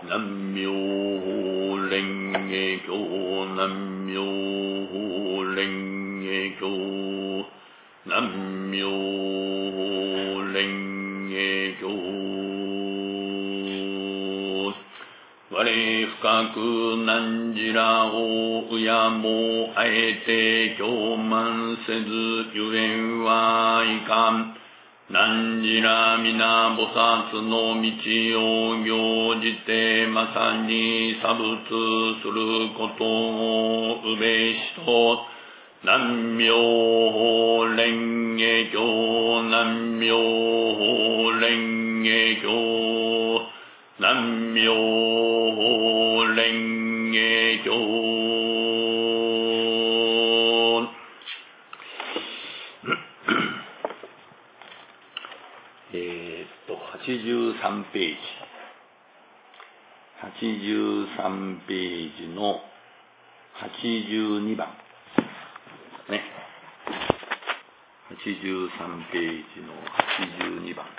南無妙法蓮華経南無妙法蓮華経南無妙法蓮華経我深く汝らを敬もあえて傲慢せずゆえんはいかん。汝ら皆菩薩の道を行じてまさに差別することをうべしと、南無妙法蓮華経南無妙法蓮華経南無妙法蓮華経83ページ。83ページの82番。ね。83ページの82番。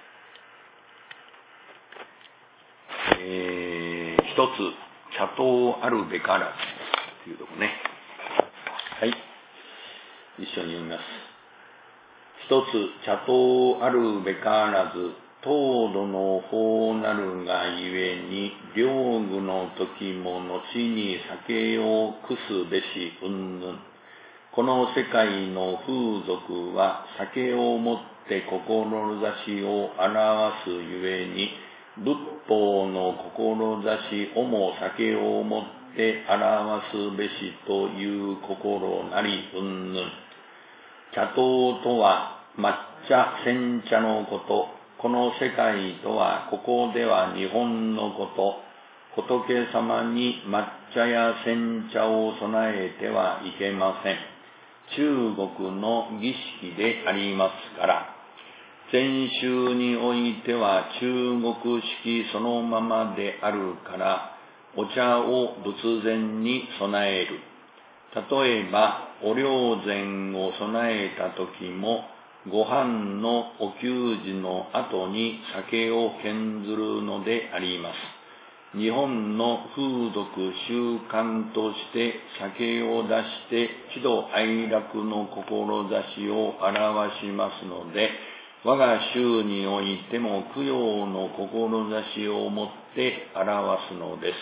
一つ、茶刀あるべからずというとこね。はい。一緒に読みます。一つ、茶刀あるべからず、糖度の法なるがゆえに、領具の時も後に酒をくすべし云々。この世界の風俗は酒をもって志を表すゆえに、仏法の志をも酒をもって表すべしという心なり云々。茶刀とは抹茶煎茶のこと。この世界とはここでは日本のこと。仏様に抹茶や煎茶を備えてはいけません。中国の儀式でありますから。禅宗においては中国式そのままであるから、お茶を仏前に備える。例えば、お霊膳を備えた時も、ご飯のお給仕の後に酒を献ずるのであります。日本の風俗習慣として酒を出して喜怒哀楽の志を表しますので、我が宗においても供養の志をもって表すのです。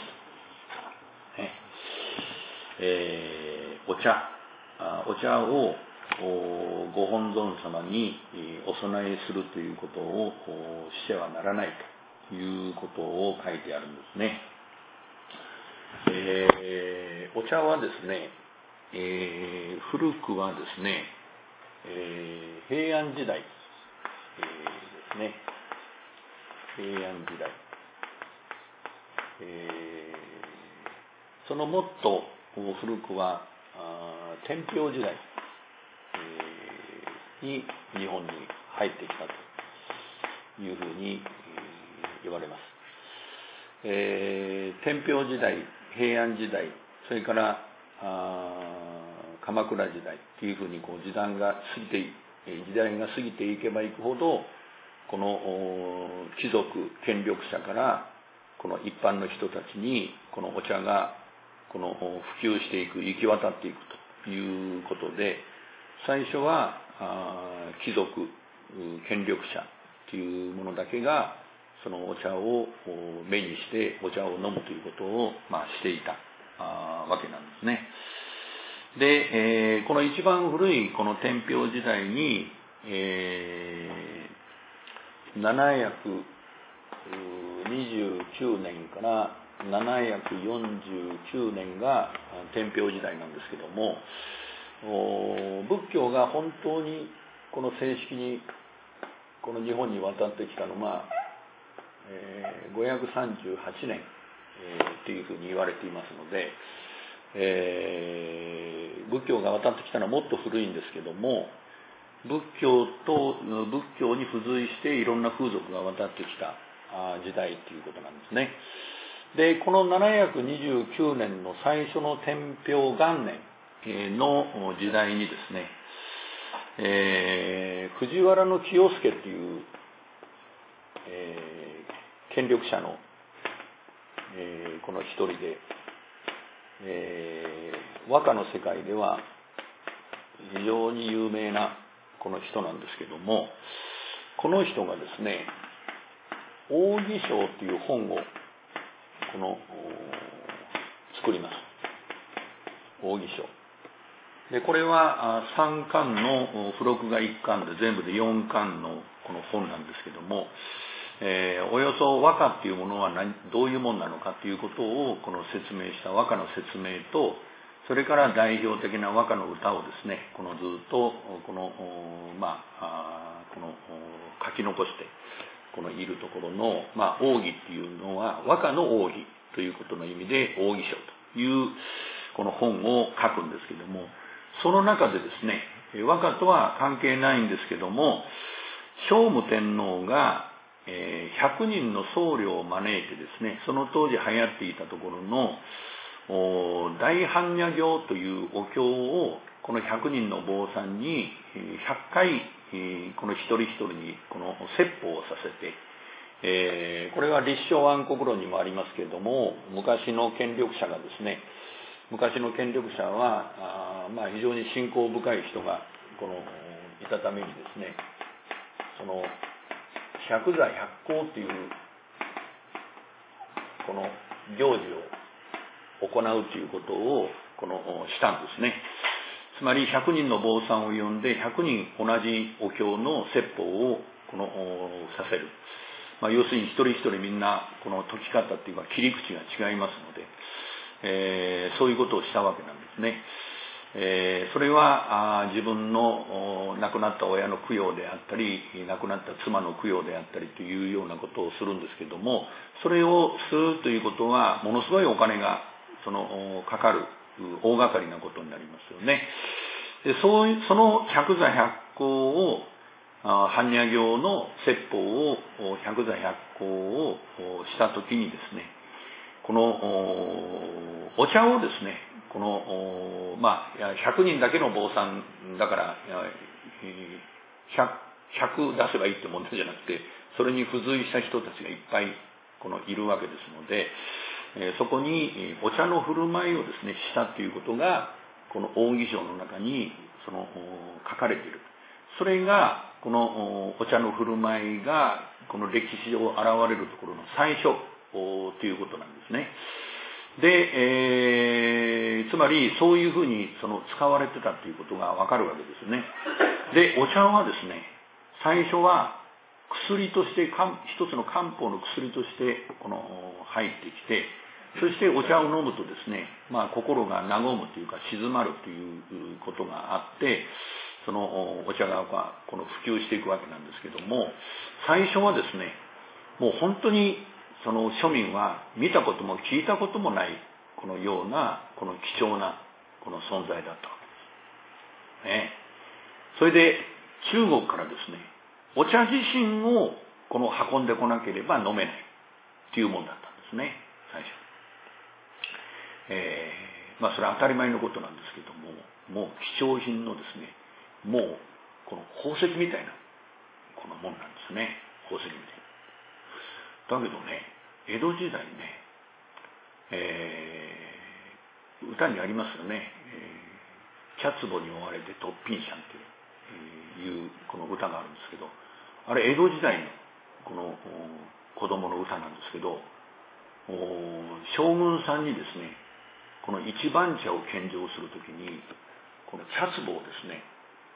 お茶をご本尊様にお供えするということをしてはならないということを書いてあるんですね。お茶はですね、古くはですね、平安時代ですね。平安時代。そのもっと古くは天平時代に日本に入ってきたというふうに言われます。天平時代、平安時代、それから鎌倉時代というふうに時代が過ぎていけばいくほど、この貴族権力者からこの一般の人たちにこのお茶が普及していく、行き渡っていくということで、最初は貴族権力者というものだけがそのお茶を目にしてお茶を飲むということをしていたわけなんですね。で、この一番古いこの天平時代に、729年から749年が天平時代なんですけども、仏教が本当にこの正式にこの日本に渡ってきたのは、538年、というふうに言われていますので、仏教が渡ってきたのはもっと古いんですけども、仏教に付随していろんな風俗が渡ってきた時代ということなんですね。で、この729年の最初の天平元年の時代にですね、藤原清助という、権力者の、 この一人で、和歌の世界では非常に有名なこの人なんですけども、この人がですね、王義章という本を作ります。王義章で、これは3巻の付録が1巻で全部で4巻のこの本なんですけども、およそ和歌っていうものはどういうものなのかということをこの説明した和歌の説明と、それから代表的な和歌の歌をですね、このずっとこの書き残してこのいるところの、奥義っていうのは和歌の奥義ということの意味で王義章というこの本を書くんですけども、その中でですね、和歌とは関係ないんですけども、聖武天皇が100人の僧侶を招いてですね、その当時流行っていたところの大般若経というお経をこの100人の坊さんに100回この一人一人にこの説法をさせて、これは立正安国論にもありますけれども、昔の権力者がですね、昔の権力者は非常に信仰深い人がいたためにですね、その百座百行というこの行事を行うということをしたんですね。つまり100人の坊さんを呼んで100人同じお経の説法をさせる。要するに一人一人みんなこの解き方っていうか切り口が違いますので、そういうことをしたわけなんですね。それは自分の亡くなった親の供養であったり、亡くなった妻の供養であったりというようなことをするんですけども、それをするということはものすごいお金がかかる大掛かりなことになりますよね。でその百座百行を般若経の説法を百座百行をしたときにですね、このお茶をですね、100人だけの坊さんだから100出せばいいって問題じゃなくて、それに付随した人たちがいっぱいいるわけですので、そこにお茶の振る舞いをですねしたということがこの奥義章の中に書かれている。それがこのお茶の振る舞いがこの歴史上現れるところの最初ということなんですね。で、つまりそういうふうに使われてたということがわかるわけですね。で、お茶はですね、最初は薬として一つの漢方の薬として入ってきて、そしてお茶を飲むとですね、心が和むというか静まるということがあって、そのお茶が普及していくわけなんですけども、最初はですね、もう本当にその庶民は見たことも聞いたこともないこのような貴重な存在だったわけです。ね、それで中国からですね、お茶自身を運んでこなければ飲めないというものだったんですね、最初。それは当たり前のことなんですけども、もう貴重品のですね、もうこの宝石みたいなものなんですね。宝石みたいな。だけどね、江戸時代ね、歌にありますよね、キャツボに追われてトッピンシャンというこの歌があるんですけど、あれ江戸時代の子供の歌なんですけど、将軍さんにですね、この一番茶を献上するときにこのキャツボをですね、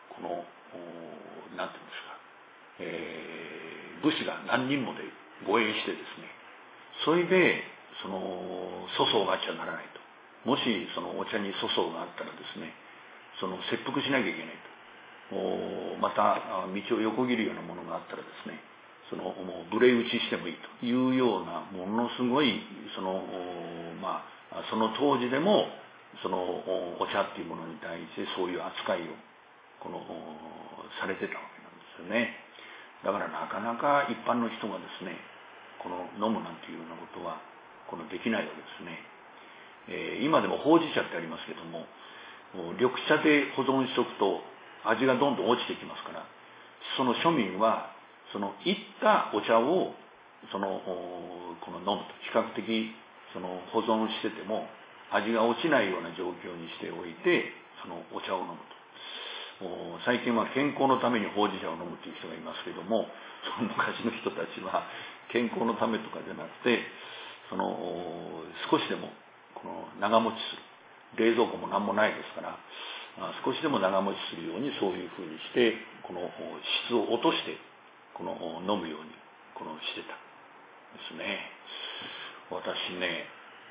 なんていうんですか、武士が何人もで護衛してですね、それで粗相があっちゃならないと。もしお茶に粗相があったらですね、切腹しなきゃいけないと。また道を横切るようなものがあったらですね、もう無礼打ちしてもいいというようなものすごいその当時でもお茶っていうものに対してそういう扱いをされてたわけなんですよね。だからなかなか一般の人がですね、飲むなんていうようなことはできないわけですね。今でもほうじ茶ってありますけども、緑茶で保存しておくと味がどんどん落ちてきますから、その庶民はいったお茶を飲むと比較的その保存してても味が落ちないような状況にしておいて、そのお茶を飲むと。最近は健康のためにほうじ茶を飲むという人がいますけども、その昔の人たちは健康のためとかじゃなくて、その少しでもこの長持ちする、冷蔵庫も何もないですから、少しでも長持ちするようにそういうふうにして、この質を落としてこの飲むようにこのしてたですね。私ね、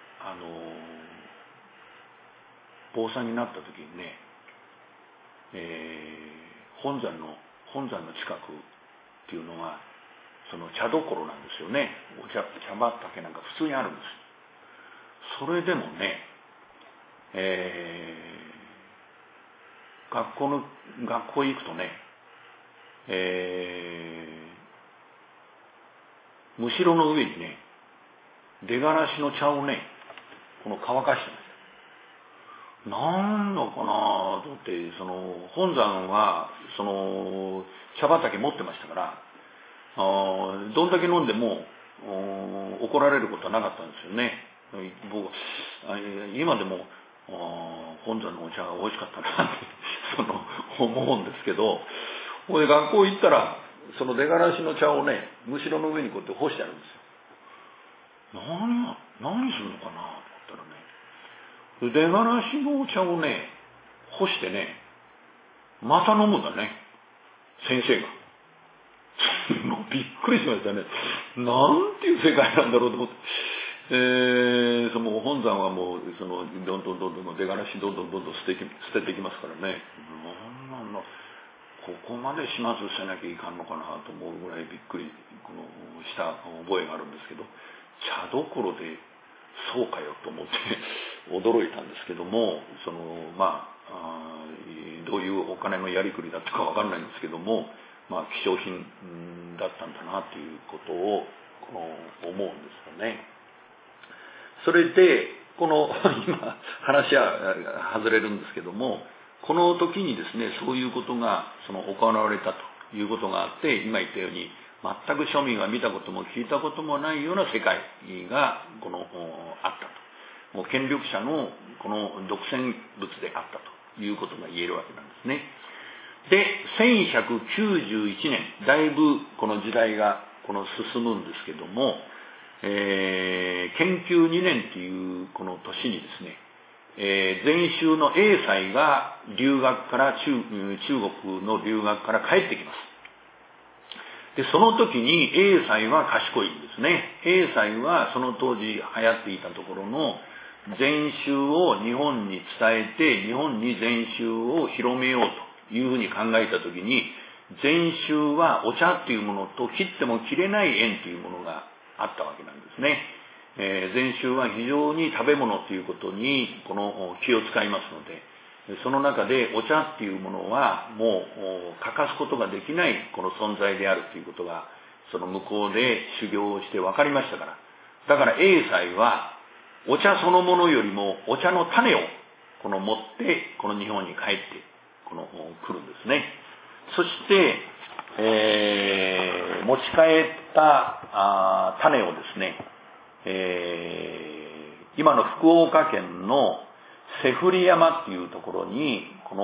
坊さんになった時にね、本山の近くっていうのはその茶どころなんですよね。茶畑なんか普通にあるんです。それでもね、学校行くとね、むしろの上にね、出がらしの茶をね、この乾かしてます。なんだかなと思って、その本山はその茶畑持ってましたから、どんだけ飲んでも怒られることはなかったんですよね。僕今でも本山のお茶が美味しかったなって思うんですけど、これ学校行ったらその出がらしの茶をね、むしろの上にこうやって干してあるんですよ。何するのかなと思ったらね、出がらしのお茶をね干してね、また飲むんだね、先生が。もうびっくりしましたね。なんていう世界なんだろうと思って。その本山はもうそのどんどん出がらしどんどん捨てていきますからね。なんだここまで始末せなきゃいかんのかなと思うぐらいびっくりした覚えがあるんですけど、茶どころでそうかよと思って驚いたんですけども、そのどういうお金のやりくりだったかわかんないんですけども、希少品だったんだなということを思うんですよね。それで今話は外れるんですけども、この時にですね、そういうことが行われたということがあって、今言ったように全く庶民が見たことも聞いたこともないような世界があったと。もう権力者のこの独占物であったということが言えるわけなんですね。で、1191年、だいぶこの時代が進むんですけども、建久2年というこの年にですね、禅宗の栄西が留学から中国の留学から帰ってきます。で、その時に栄西は賢いんですね。栄西はその当時流行っていたところの禅宗を日本に伝えて、日本に禅宗を広めようというふうに考えた時に、禅宗はお茶っていうものと切っても切れない縁というものがあったわけなんですね。禅宗は非常に食べ物ということに気を使いますので、その中でお茶っていうものはもう欠かすことができないこの存在であるということがその向こうで修行をして分かりましたから、だから栄西はお茶そのものよりもお茶の種を持ってこの日本に帰って来るんですね。そして、持ち帰った種をですね、今の福岡県の瀬振山っていうところに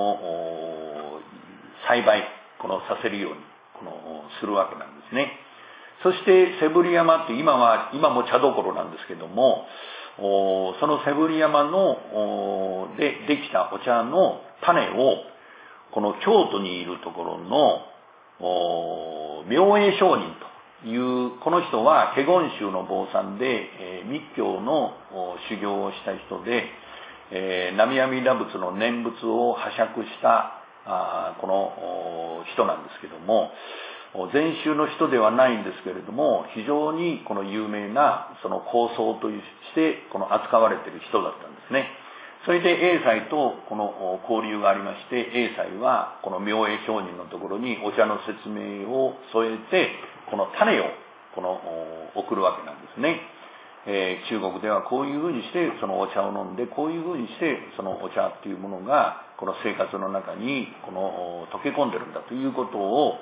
栽培させるようにするわけなんですね。そして瀬振山って今も茶どころなんですけども、その瀬振山でできたお茶の種を京都にいるところの明恵上人というこの人は華厳宗の坊さんで、密教の修行をした人で、南無阿弥陀仏の念仏を拝借したこの人なんですけども、禅宗の人ではないんですけれども、非常に有名な高僧として扱われている人だったんですね。それで栄西と交流がありまして、栄西は明恵上人のところにお茶の説明を添えて種を送るわけなんですね。中国ではこういうふうにしてお茶を飲んで、こういうふうにしてお茶っていうものが生活の中に溶け込んでるんだということを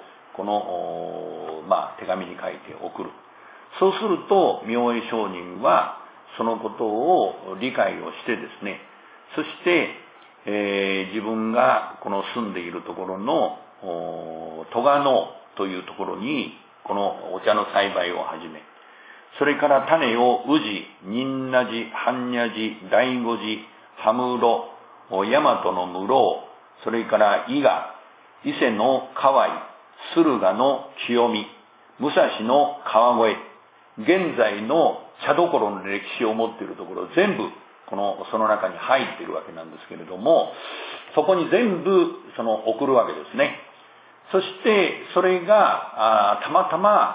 手紙に書いて送る。そうすると明恵上人はそのことを理解をしてですね、そして、自分がこの住んでいるところの戸賀野というところにこのお茶の栽培を始め、それから種を宇治、仁和寺、般若寺、醍醐寺、羽室、大和の室、それから伊賀、伊勢の河合、駿河の清見、武蔵の川越、現在の茶どころの歴史を持っているところ全部その中に入っているわけなんですけれども、そこに全部送るわけですね。そしてそれがたまたま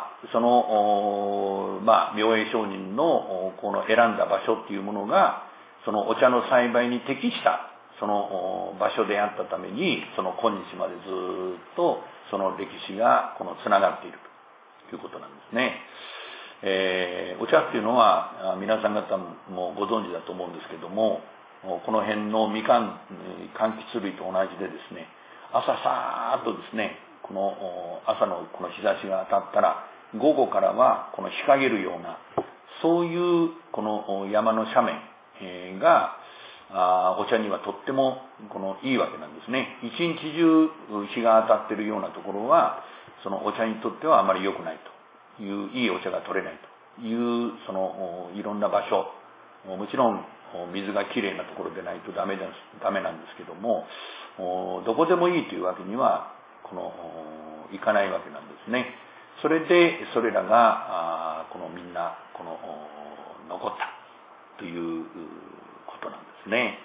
明恵上人のこの選んだ場所っていうものがそのお茶の栽培に適したその場所であったために、その今日までずっとその歴史がつながっているということなんですね。お茶っていうのは皆さん方もご存知だと思うんですけども、この辺の柑橘類と同じでですね、朝さーっとですね、この朝のこの日差しが当たったら午後からはこの日陰るような、そういうこの山の斜面がお茶にはとってもいいわけなんですね。一日中日が当たっているようなところはそのお茶にとってはあまり良くないという、いいお茶が取れないといういろんな場所、もちろん水がきれいなところでないとダメなんですけども、どこでもいいというわけにはいかないわけなんですね。それでそれらがみんな残ったということなんですね。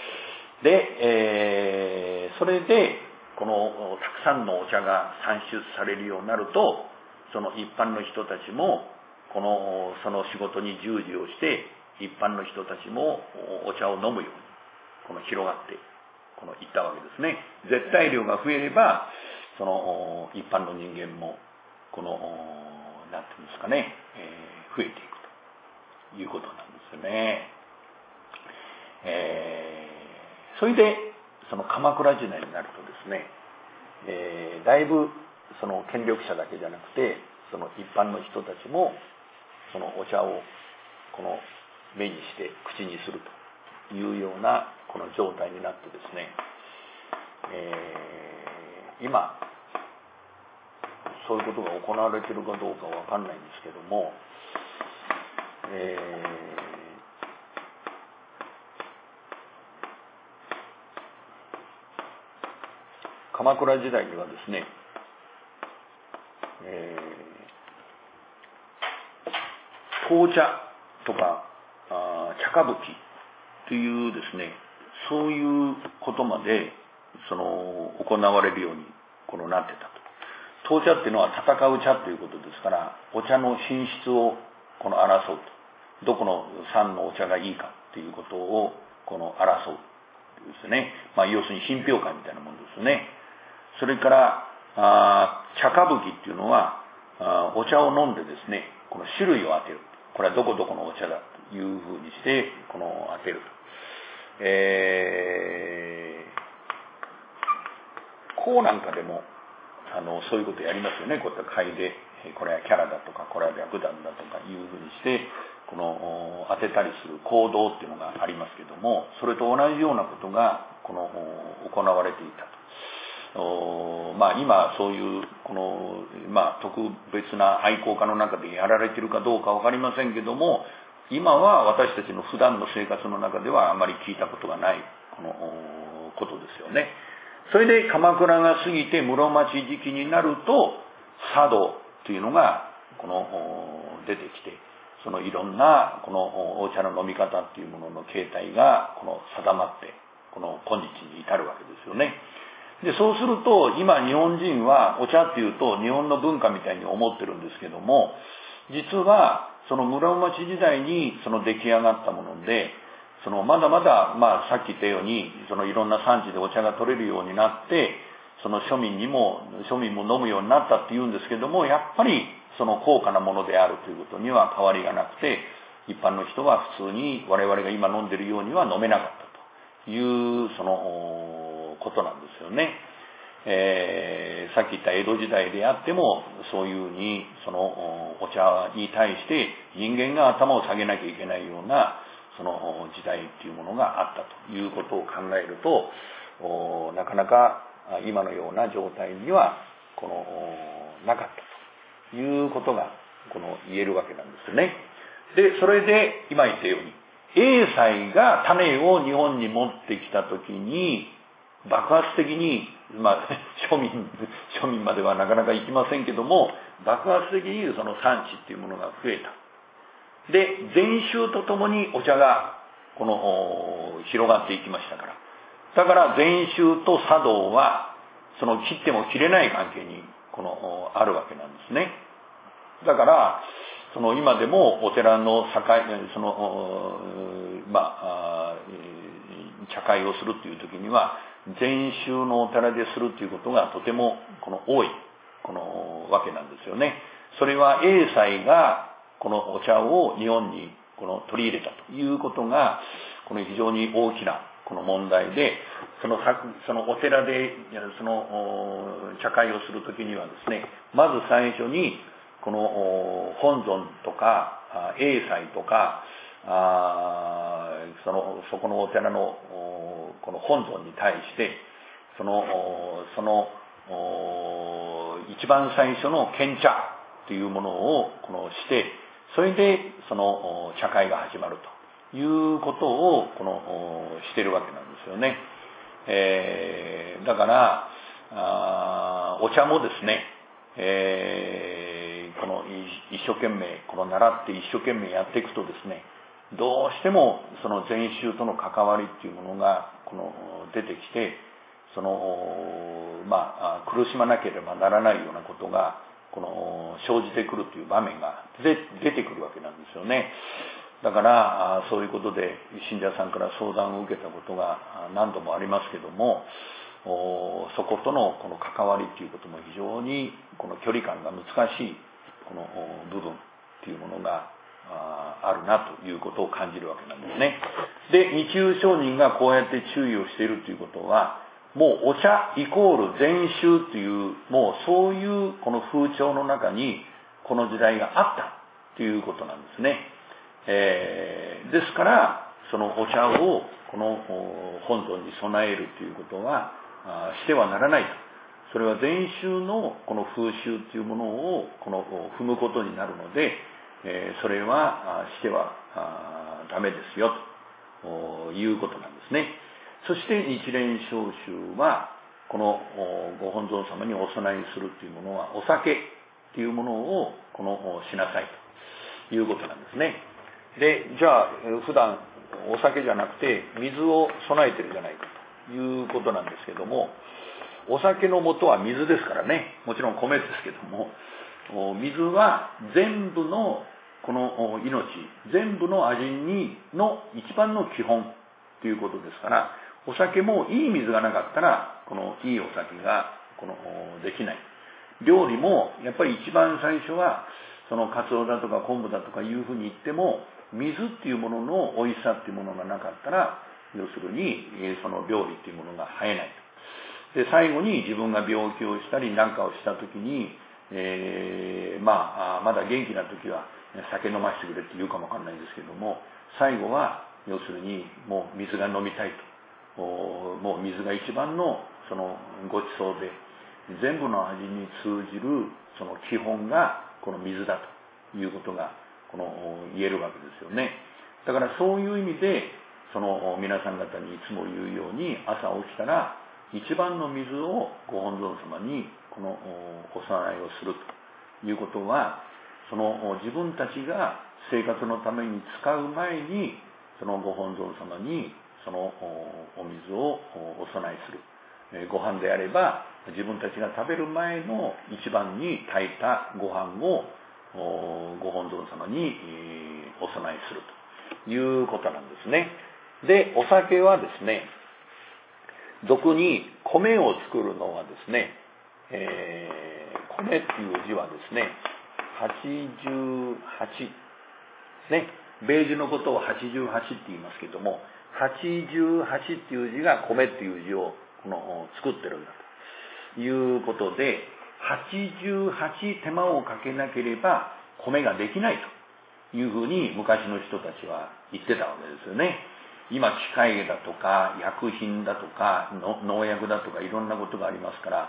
で、それでたくさんのお茶が産出されるようになると、その一般の人たちもその仕事に従事をして一般の人たちもお茶を飲むように広がっていったわけですね。絶対量が増えればその一般の人間もなんていうんですかね、増えていくということなんですよね。それで鎌倉時代になるとですね、だいぶ権力者だけじゃなくて一般の人たちもお茶を目にして口にするというような状態になってですね、今そういうことが行われているかどうかわかんないんですけども、鎌倉時代にはですね、紅茶とか茶歌舞伎というですね、そういうことまで行われるようになってたと。闘茶っていうのは戦う茶ということですから、お茶の品質を争うと、どこの産のお茶がいいかっていうことを争うですね。要するに品評会みたいなものですね。それから茶歌舞伎っていうのはお茶を飲んでですね、種類を当てる。これはどこどこのお茶だというふうにして当てると。講なんかでもそういうことやりますよね。こういった会でこれはキャラだとかこれは白檀だとかいうふうにして当てたりする行動っていうのがありますけども、それと同じようなことが行われていたと。今そういう特別な愛好家の中でやられているかどうか分かりませんけども、今は私たちの普段の生活の中ではあまり聞いたことがないことですよね。それで鎌倉が過ぎて室町時期になると茶道というのが出てきて、いろんなお茶の飲み方っていうものの形態が定まって今日に至るわけですよね。でそうすると今日本人はお茶っていうと日本の文化みたいに思ってるんですけども、実は室町時代に出来上がったもので、まだまださっき言ったようにいろんな産地でお茶が取れるようになって、庶民も飲むようになったっていうんですけども、やっぱり高価なものであるということには変わりがなくて、一般の人は普通に我々が今飲んでるようには飲めなかったということなんですよね。 さっき言った江戸時代であっても、そういうふうに、そのお茶に対して人間が頭を下げなきゃいけないような、その時代っていうものがあったということを考えると、なかなか今のような状態には、なかったということが、言えるわけなんですよね。で、それで今言ったように、英才が種を日本に持ってきたときに、爆発的に、庶民まではなかなかいきませんけども、爆発的にその産地っていうものが増えた。で、禅宗とともにお茶が、広がっていきましたから。だから禅宗と茶道は、その切っても切れない関係に、あるわけなんですね。だから、今でもお寺の茶会をするっていう時には、禅宗のお寺でするっていうことがとても多いわけなんですよね。それは英才がこのお茶を日本に取り入れたということが非常に大きな問題で、そのお寺で茶会をするときにはですね、まず最初に本尊とか英才とかそこのお寺の本尊に対して一番最初の献茶というものをして、それで茶会が始まるということをしているわけなんですよね。だからお茶もですね、一生懸命習って一生懸命やっていくとですね、どうしてもその禅宗との関わりっていうものが出てきて、苦しまなければならないようなことが生じてくるという場面が出てくるわけなんですよね。だからそういうことで信者さんから相談を受けたことが何度もありますけども、そことの関わりっていうことも非常に距離感が難しい部分っていうものがあるなということを感じるわけなんですね。で、二中上人がこうやって注意をしているということは、もうお茶イコール禅宗という、もうそういう風潮の中にこの時代があったということなんですね。ですからそのお茶を本尊に備えるということはしてはならないと。それは禅宗の風習というものを踏むことになるので、それはしてはダメですよということなんですね。そして日蓮聖宗はご本尊様にお供えするというものはお酒というものをしなさいということなんですね。で、じゃあ普段お酒じゃなくて水を備えてるじゃないかということなんですけども、お酒の元は水ですからね。もちろん米ですけども、水は全部の命、全部の味の一番の基本ということですから、お酒もいい水がなかったらいいお酒ができない。料理もやっぱり一番最初はカツオだとか昆布だとかいうふうに言っても、水っていうものの美味しさっていうものがなかったら、要するにその料理っていうものが生えないと。で、最後に自分が病気をしたりなんかをした時に、まだ元気な時は酒飲ませてくれって言うかもわかんないですけども、最後は要するにもう水が飲みたいと。もう水が一番のごちそうで、全部の味に通じるその基本がこの水だということが言えるわけですよね。だからそういう意味で皆さん方にいつも言うように、朝起きたら一番の水をご本尊様にお供えをするということは、自分たちが生活のために使う前にご本尊様にお水をお供えする。ご飯であれば自分たちが食べる前の一番に炊いたご飯をご本尊様にお供えするということなんですね。で、お酒はですね、俗に米を作るのはですね、米っていう字はですね、88ね、米字のことを88って言いますけども、88っていう字が米っていう字を作ってるんだということで、88手間をかけなければ米ができないというふうに昔の人たちは言ってたわけですよね。今機械だとか薬品だとか農薬だとかいろんなことがありますから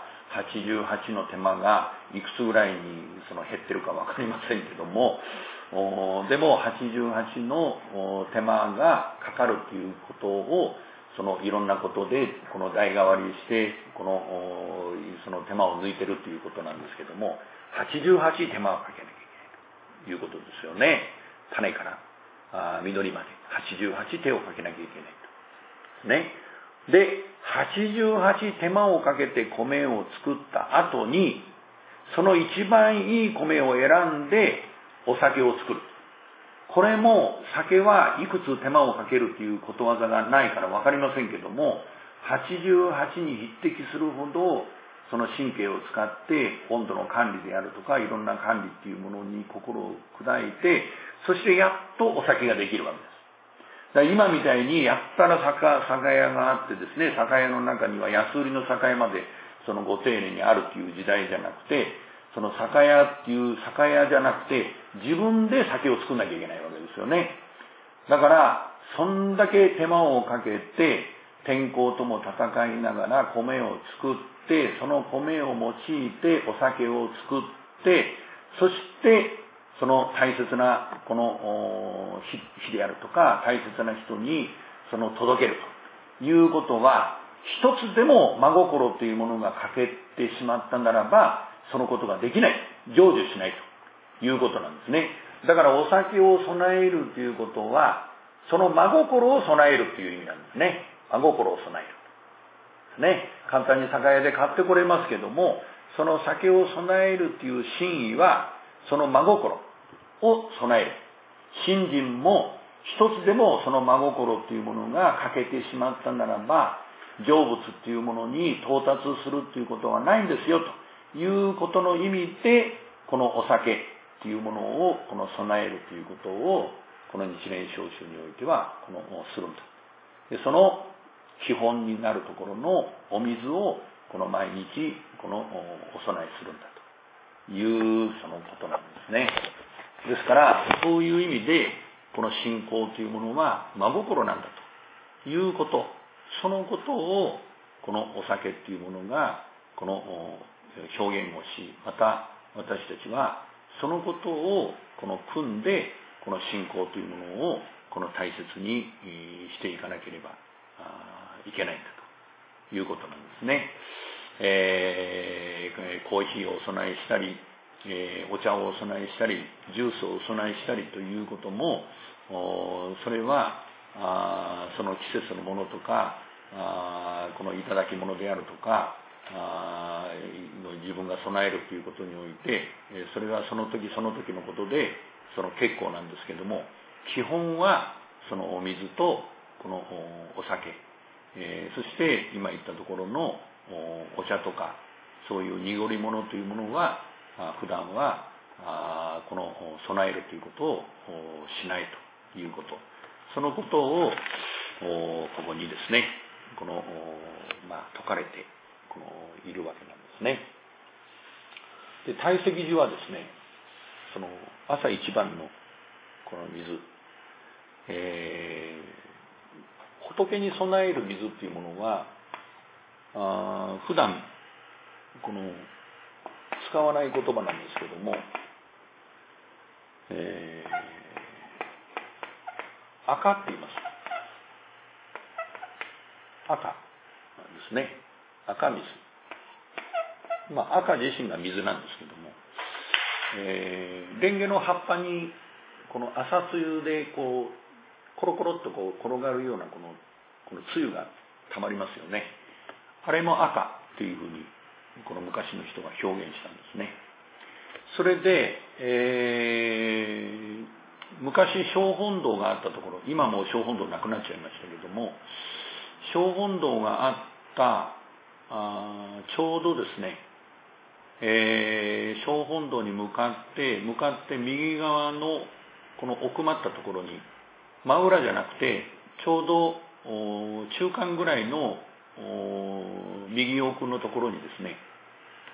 、88の手間がいくつぐらいに減ってるかわかりませんけども、でも88の手間がかかるということをいろんなことでこの代替わりしてその手間を抜いてるということなんですけども、88手間をかけなきゃいけないということですよね。種から緑まで88手をかけなきゃいけないとね。で、88手間をかけて米を作った後に、その一番いい米を選んでお酒を作る。これも酒はいくつ手間をかけるということわざがないから分かりませんけども、88に匹敵するほどその神経を使って温度の管理であるとかいろんな管理っていうものに心を砕いて、そしてやっとお酒ができるわけです。だから今みたいにやったら酒屋があってですね、酒屋の中には安売りの酒屋までご丁寧にあるっていう時代じゃなくて、その酒屋っていう酒屋じゃなくて自分で酒を作んなきゃいけないわけですよね。だからそんだけ手間をかけて天候とも戦いながら米を作って、その米を用いてお酒を作って、そしてその大切なこの火であるとか大切な人に届けるということは、一つでも真心というものが欠けてしまったならばそのことができない、成就しないということなんですね。だからお酒を備えるということはその真心を備えるという意味なんですね。真心を備えるね。簡単に酒屋で買ってこれますけども、その酒を備えるという真意はその真心を備える。信心も一つでもその真心というものが欠けてしまったならば、成仏というものに到達するということはないんですよということの意味で、このお酒というものを備えるということをこの日蓮聖宗においてはするんだ。でその基本になるところのお水を毎日お供えするんだというそのことなんですね。ですからそういう意味でこの信仰というものは真心なんだということ、そのことをこのお酒というものが表現をし、また私たちはそのことを組んでこの信仰というものを大切にしていかなければいけないんだということなんですね。コーヒーをお供えしたり、お茶をお供えしたり、ジュースをお供えしたりということも、それはその季節のものとかこの頂き物であるとか自分が備えるということにおいて、それはその時その時のことで結構なんですけども、基本はそのお水とこのお酒、そして今言ったところのお茶とかそういう濁り物というものは普段は備えるということをしないということ、そのことをここにですね説かれているわけなんですね。で、大石寺はですね、朝一番のこの水、仏に備える水というものは普段使わない言葉なんですけども、赤って言います。赤なんですね。赤水。赤自身が水なんですけども、レンゲの葉っぱにこの朝露でコロコロっと転がるようなこの露がたまりますよね。あれも赤というふうにこの昔の人が表現したんですね。それで、昔小本堂があったところ、今もう小本堂なくなっちゃいましたけども、小本堂があったちょうどですね、小本堂に向かって右側のこの奥まったところに、真裏じゃなくてちょうど中間ぐらいの右奥のところにですね、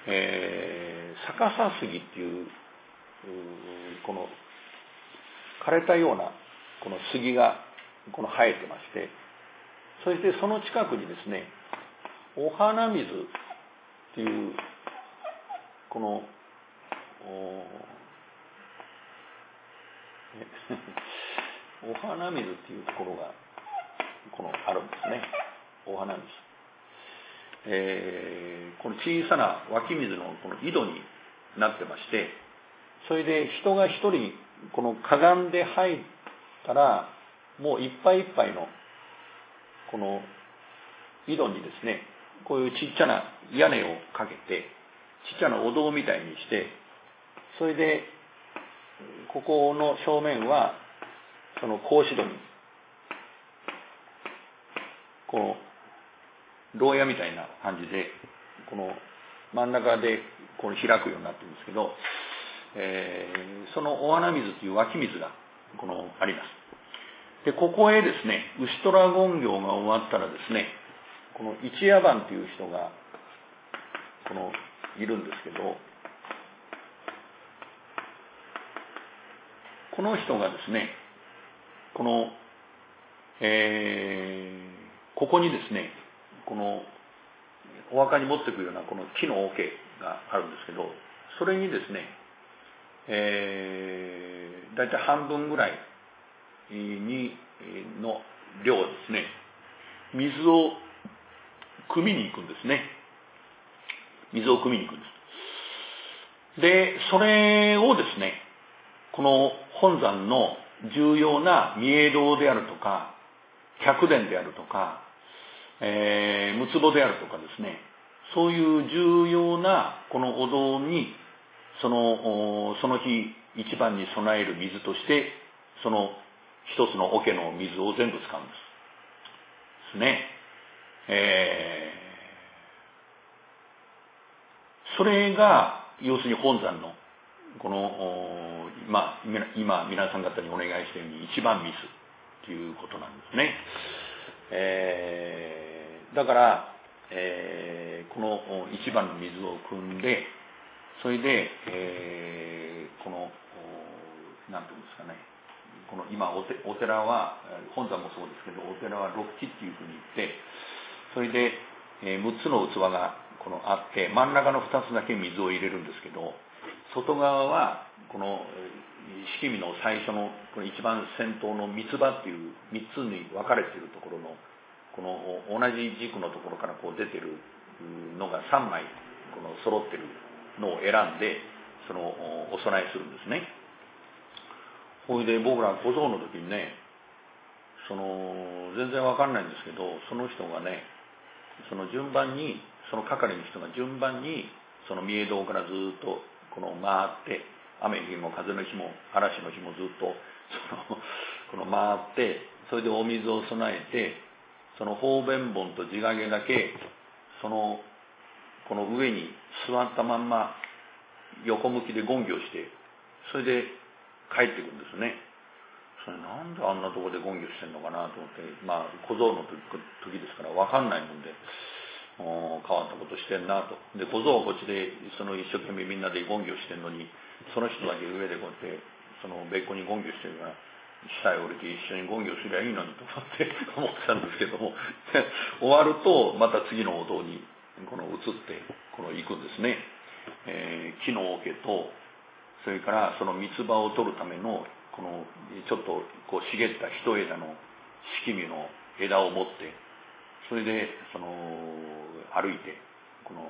逆さ杉っていう、この枯れたようなこの杉がこの生えてまして、そしてその近くにですね、お花水っていうこのお花水っていうところがあるんですね。お花水、この小さな湧き水のこの井戸になってまして、それで人が一人このかがんで入ったら、もういっぱいいっぱいのこの井戸にですね、こういうちっちゃな屋根をかけて、ちっちゃなお堂みたいにして、それでここの正面はその格子戸にこの牢屋みたいな感じで、この真ん中でこの開くようになってるんですけど、そのお花水という湧き水があります。で、ここへですね、牛虎権行が終わったらですね、この一夜番という人がいるんですけど、この人がですね、ここにですね、お墓に持ってくるようなこの木の桶があるんですけど、それにですね、だいたい半分ぐらいの量ですね、水を汲みに行くんですね。水を汲みに行くんです。で、それをですね、この本山の重要な御影堂であるとか、客殿であるとか、仏母であるとかですね、そういう重要なこのお堂に、その日一番に備える水として、その一つの桶の水を全部使うんですね。それが要するに本山の今皆さん方にお願いしたように一番水ということなんですね。だから、この一番の水を汲んで、それで、なんていうんですかね、今お寺は本山もそうですけど、お寺は六基っていうふうに言って、それで、6つの器があって、真ん中の2つだけ水を入れるんですけど、外側はこの式見の最初のこの一番先頭の三つ葉っていう3つに分かれているところのこの同じ軸のところから出てるのが3枚揃ってるのを選んでお供えするんですね。それで僕ら小僧の時にね、全然分かんないんですけど、その人がね、順番に係の人が順番に御影堂からずっと回って、雨の日も風の日も嵐の日もずっと回って、それでお水を備えて、方便盆と地掛けだけこの上に座ったまんま横向きでゴンギをして、それで帰ってくるんですね。それなんであんなとこでゴンギをしてんのかなと思って、小僧の時ですから分かんないもんで、変わったことしてんなと。で、小僧はこっちで一生懸命みんなでゴンギをしてんのに、その人だけ上でこうやって別個にゴンギをしてるから、下へ降りて一緒にゴンギをすりゃいいのにと思ってたんですけども終わるとまた次のお堂に移って行くんですね。木の桶と、それからその三つ葉を取るためのちょっと茂った一枝の敷見の枝を持って、それで歩いてこの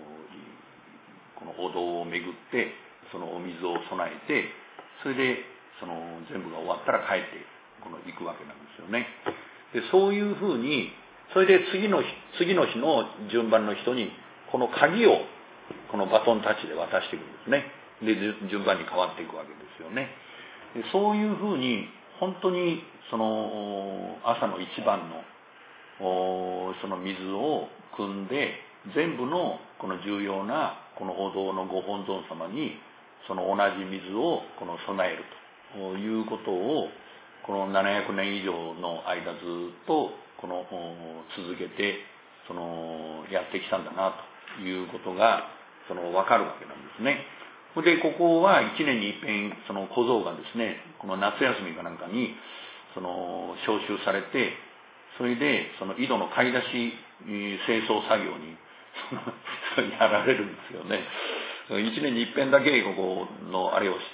お堂を巡ってお水を備えて、それで全部が終わったら帰って行くわけなんですよね。で、そういうふうに、それで次の日の順番の人にこの鍵をバトンタッチで渡していくんですね。で、順番に変わっていくわけですよね。で、そういうふうに本当に朝の一番の水を汲んで、全部のこの重要なこのお堂のご本尊様に同じ水を備えるということを、この700年以上の間ずっと続けてやってきたんだなということがわかるわけなんですね。で、ここは1年に一遍、小僧がですね、この夏休みかなんかに、招集されて、それで、井戸の買い出し、清掃作業に、やられるんですよね。1年に一遍だけ、ここのあれをして、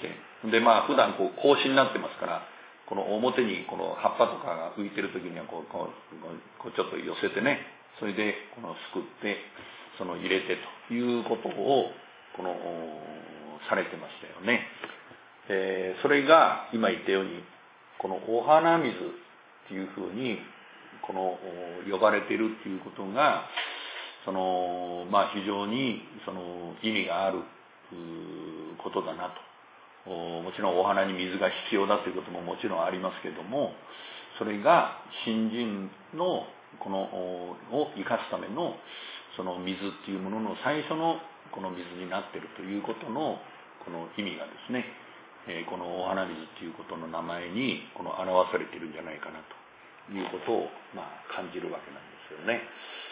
で、普段格子になってますから、この表にこの葉っぱとかが浮いてる時にはちょっと寄せてね、それで、すくって、入れてということを、されてましたよね。それが、今言ったように、このお花水っていうふうに、呼ばれているっていうことが、非常に、意味がある、ことだなと。もちろんお花に水が必要だということももちろんありますけれども、それが新人のを生かすための水っていうものの最初のこの水になっているということのこの意味がですね、このお花水っていうことの名前に表されているんじゃないかなということを感じるわけなんですよね。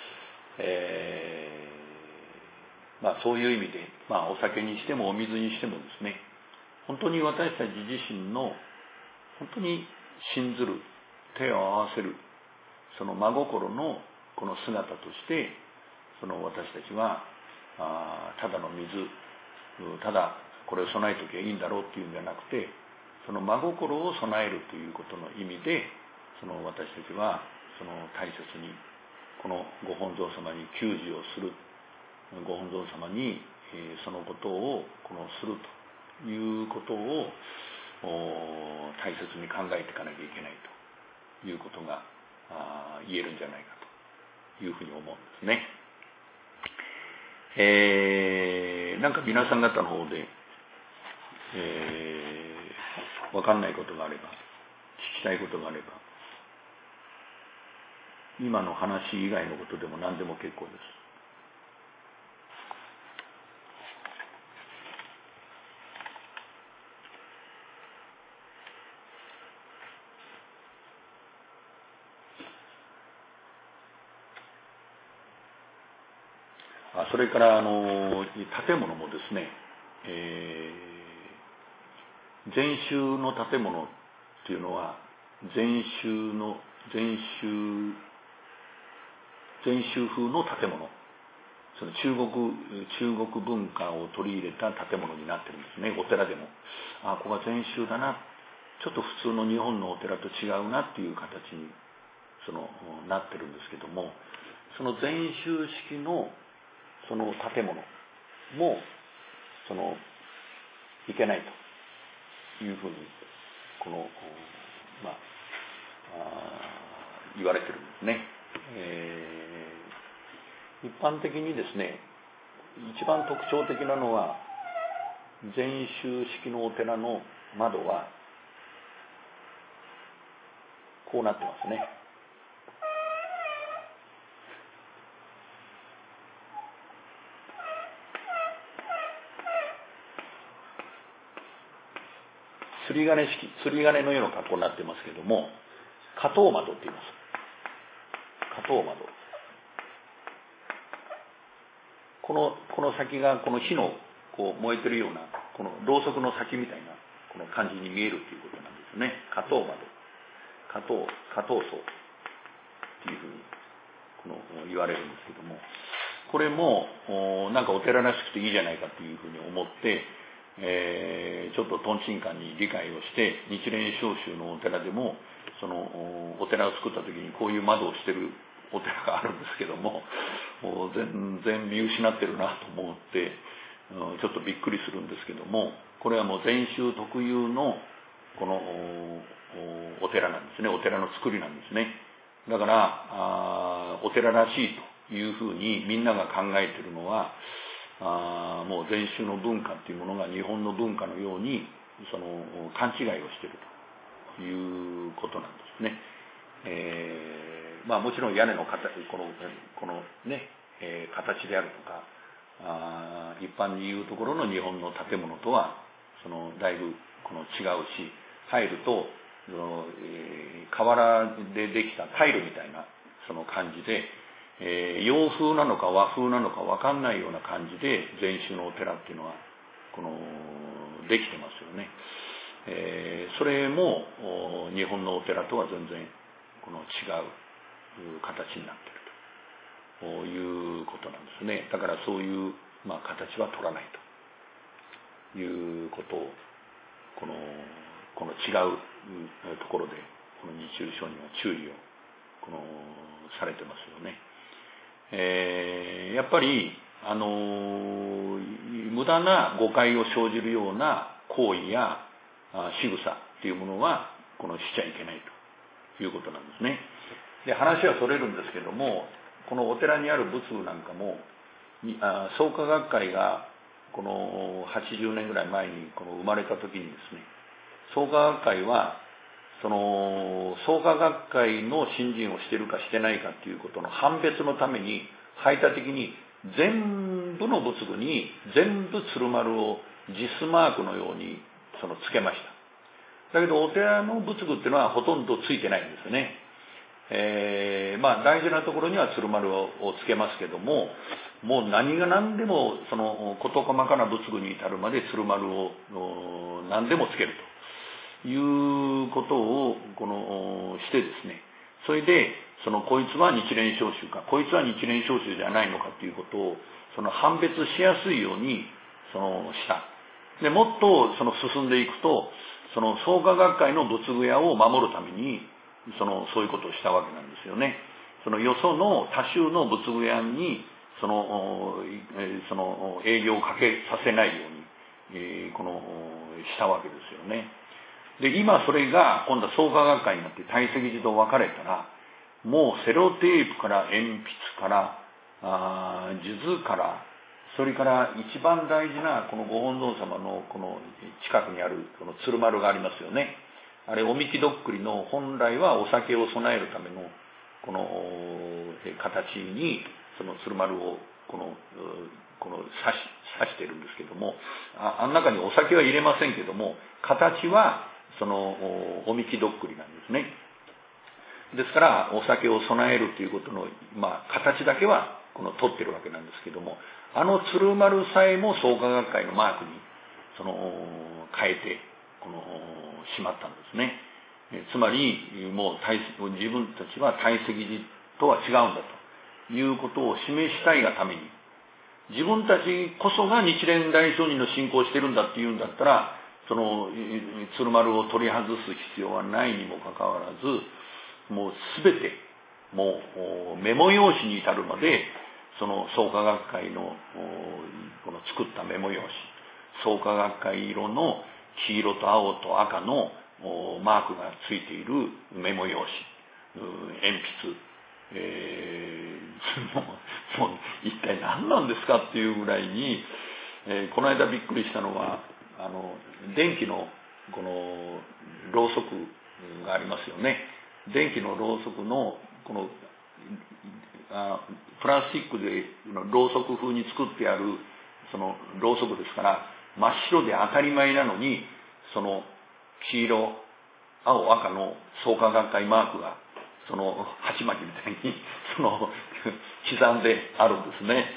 そういう意味で、お酒にしてもお水にしてもですね、本当に私たち自身の本当に信ずる、手を合わせる、その真心のこの姿として、私たちはただの水、ただこれを備えときゃいいんだろうっていうんじゃなくて、その真心を備えるということの意味で、私たちは大切にこのご本尊様に給仕をする、ご本尊様にそのことをするということを大切に考えていかなきゃいけないということが言えるんじゃないかというふうに思うんですね。なんか皆さん方の方で、わかんないことがあれば、聞きたいことがあれば、今の話以外のことでも何でも結構です。それから建物もですね、禅宗の建物っていうのは禅宗風の建物、その中国文化を取り入れた建物になってるんですね。お寺でもここは禅宗だな、ちょっと普通の日本のお寺と違うなっていう形になってるんですけども、その禅宗式のその建物もいけないというふうに言われてるんですね。一般的にですね、一番特徴的なのは禅宗式のお寺の窓はこうなってますね。釣り鐘のような格好になってますけども、花頭窓って言います。花頭窓。この先がこの火の燃えてるようなこのろうそくの先みたいなこの感じに見えるということなんですね。花頭窓、花頭層っていうふうに言われるんですけども、これもなんかお寺らしくていいじゃないかというふうに思って、ちょっととんちんかんに理解をして日蓮召集のお寺でもお寺を作った時にこういう窓をしてるお寺があるんですけども、全然見失ってるなと思ってちょっとびっくりするんですけども、これはもう禅宗特有のこのお寺なんですね。お寺の作りなんですね。だからお寺らしいというふうにみんなが考えているのは、もう禅宗の文化っていうものが日本の文化のように勘違いをしているということなんですね。もちろん屋根の形、このね、形であるとか、一般に言うところの日本の建物とはだいぶ違うし、入ると瓦でできたタイルみたいな感じで、 洋風なのか和風なのか分かんないような感じで禅宗のお寺っていうのはできてますよね。それも日本のお寺とは全然違う形になっているということなんですね。だからそういう、形は取らないということをこの違うところでこの日中書には注意をされてますよね。やっぱり無駄な誤解を生じるような行為や仕草っていうものはしちゃいけないということなんですね。で、話はそれるんですけども、このお寺にある仏具なんかも創価学会がこの80年ぐらい前に生まれた時にですね、創価学会は創価学会の信心をしているかしてないかということの判別のために排他的に全部の仏具に全部鶴丸を実マークのようにつけました。だけどお寺の仏具っていうのはほとんどついてないんですね。大事なところには鶴丸をつけますけども、もう何が何でも事細かな仏具に至るまで鶴丸を何でもつけるということをしてですね、それでこいつは日蓮聖宗かこいつは日蓮聖宗じゃないのかということを判別しやすいようにした。でもっと進んでいくと創価学会の仏具屋を守るためにそういうことをしたわけなんですよね。よその他宗の仏具屋に営業をかけさせないように、したわけですよね。で、今それが今度は創価学会になって堆積寺と分かれたら、もうセロテープから鉛筆から数珠からそれから一番大事なこのご本尊様の近くにある鶴丸がありますよね。あれおみきどっくりの本来はお酒を備えるための形に鶴丸を刺してるんですけども、あの中にお酒は入れませんけども、形はおみきどっくりなんですね。ですからお酒を備えるということの、形だけは取ってるわけなんですけども、鶴丸さえも創価学会のマークに変えてしまったんですね。つまりもう自分たちは堆積寺とは違うんだということを示したいがために、自分たちこそが日蓮大聖人の信仰をしてるんだっていうんだったら、鶴丸を取り外す必要はないにもかかわらず、もうすべてもうメモ用紙に至るまで創価学会の作ったメモ用紙、創価学会色の黄色と青と赤のマークがついているメモ用紙、鉛筆、もう一体何なんですかっていうぐらいに、この間びっくりしたのは電気のろうそくがありますよね。電気のろうそくのプラスチックでろうそく風に作ってあるろうそくですから真っ白で当たり前なのに、黄色青赤の創価学会マークが鉢巻きみたいに刻んであるんですね。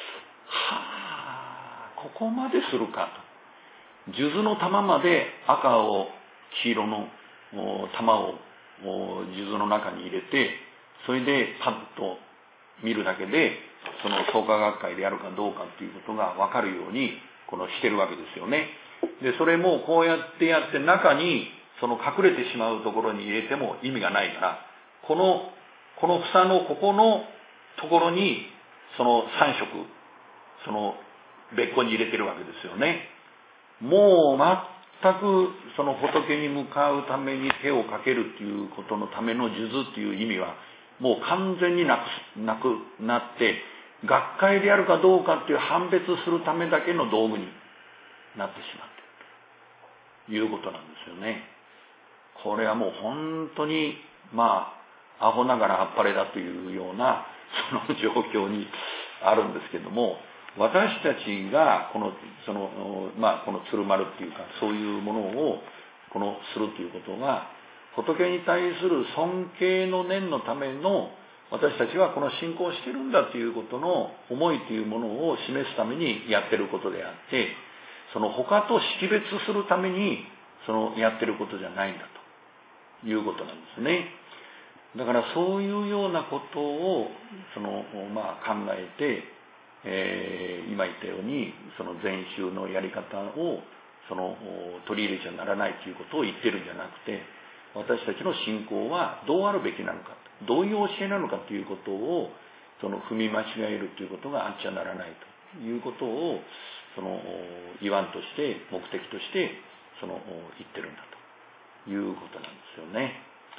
ここまでするかと。数珠の玉まで赤を黄色の玉を数珠の中に入れて、それでパッと見るだけで創価学会であるかどうかっていうことが分かるようにしてるわけですよね。でそれもこうやって中に隠れてしまうところに入れても意味がないから、この房のここのところに3色別個に入れてるわけですよね。もう全く仏に向かうために手をかけるということのための数珠っていう意味はもう完全になくなって、学会であるかどうかっていう判別するためだけの道具になってしまっているということなんですよね。これはもう本当にアホながらあっぱれだというような状況にあるんですけども、私たちがこの鶴丸っていうかそういうものをするということが、仏に対する尊敬の念のための私たちはこの信仰してるんだということの思いというものを示すためにやってることであって、その他と識別するためにやってることじゃないんだということなんですね。だからそういうようなことを考えて、今言ったようにその禅宗のやり方を取り入れちゃならないということを言ってるんじゃなくて、私たちの信仰はどうあるべきなのか、どういう教えなのかということを踏み間違えるということがあっちゃならないということを言わんとして目的として言ってるんだということなんですよね。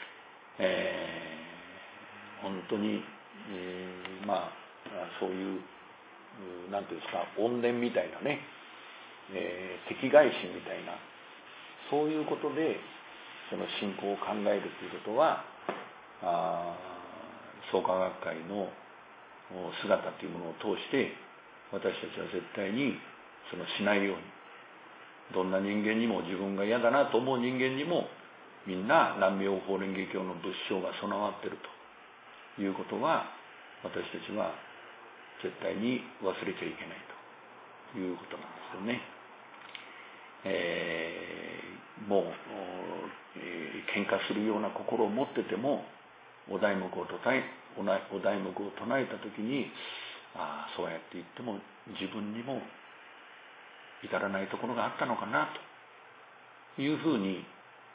本当に、そういうなんていうんですか、怨念みたいなね、敵外心みたいな、そういうことでその信仰を考えるということは、創価学会の姿というものを通して私たちは絶対にしないように、どんな人間にも、自分が嫌だなと思う人間にもみんな南無妙法蓮華経の仏性が備わっているということは、私たちは絶対に忘れちゃいけないということなんですよね。もう、喧嘩するような心を持っててもお題目を唱えたときに、そうやって言っても自分にも至らないところがあったのかなというふうに、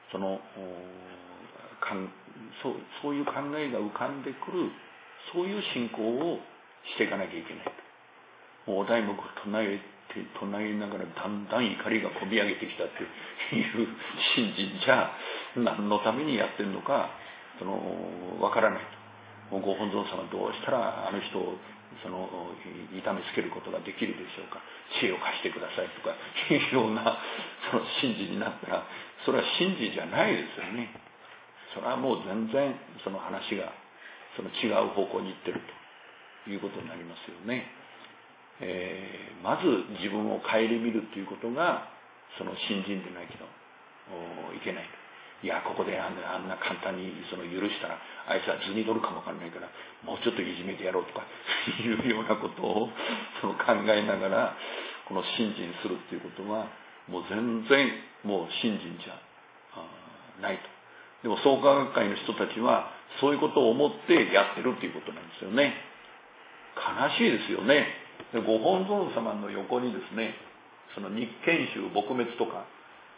そういう考えが浮かんでくる、そういう信仰をしていかなきゃいけないと。もうお題目を唱えながらだんだん怒りがこみ上げてきたっていう信心じゃ何のためにやってるのかわからないと。もうご本尊様どうしたらあの人を痛めつけることができるでしょうか、知恵を貸してくださいとかいうような信心になったら、それは信心じゃないですよね。それはもう全然話が違う方向に行ってるということになりますよね。まず自分を顧みるということが信心でないけどいけない。いや、ここであんな簡単に許したらあいつは図に乗るかもわかんないから、もうちょっといじめてやろうとかいうようなことを考えながらこの信心するっていうことはもう全然もう信心じゃないと。でも創価学会の人たちはそういうことを思ってやってるっていうことなんですよね。悲しいですよね。でご本尊様の横にですね、日顕宗撲滅とか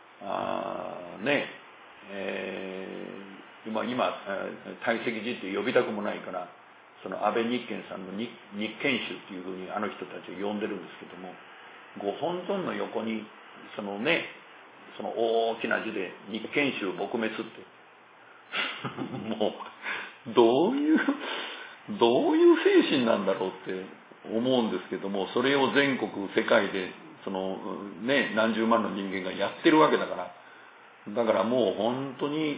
今大石寺って呼びたくもないから、安倍日顕さんの日顕宗っていうふうにあの人たちを呼んでるんですけども、ご本尊の横に大きな字で日顕宗撲滅ってもうどういう精神なんだろうって思うんですけども、それを全国世界で何十万の人間がやってるわけだから、もう本当に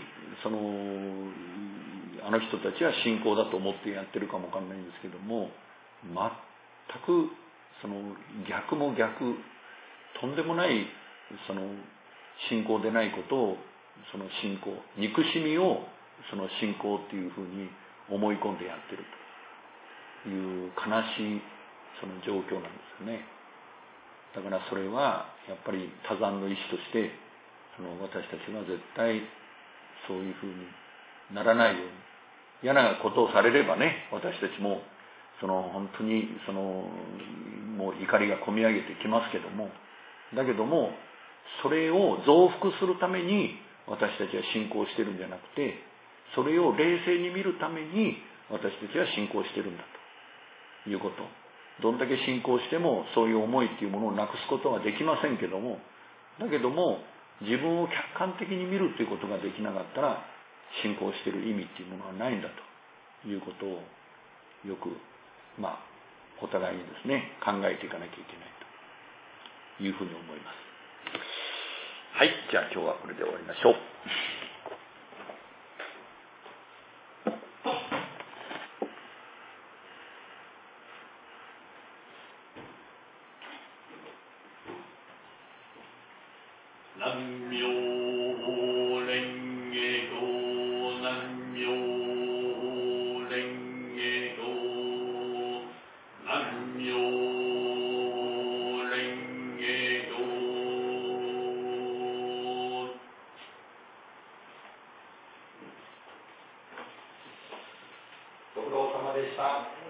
あの人たちは信仰だと思ってやってるかもわかんないんですけども、全く逆も逆、とんでもない信仰でないことを信仰、憎しみを信仰っていうふうに思い込んでやってるという悲しい状況なんですよね。だからそれはやっぱり多山の意志として私たちは絶対そういうふうにならないように、嫌なことをされればね、私たちも本当にもう怒りがこみ上げてきますけども、だけどもそれを増幅するために私たちは信仰してるんじゃなくて、それを冷静に見るために私たちは信仰してるんだということ。どんだけ信仰してもそういう思いっていうものをなくすことはできませんけども、だけども自分を客観的に見るということができなかったら信仰している意味っていうものはないんだということをよくお互いにですね考えていかなきゃいけないというふうに思います。はい、じゃあ今日はこれで終わりましょう。 ご苦労様でした。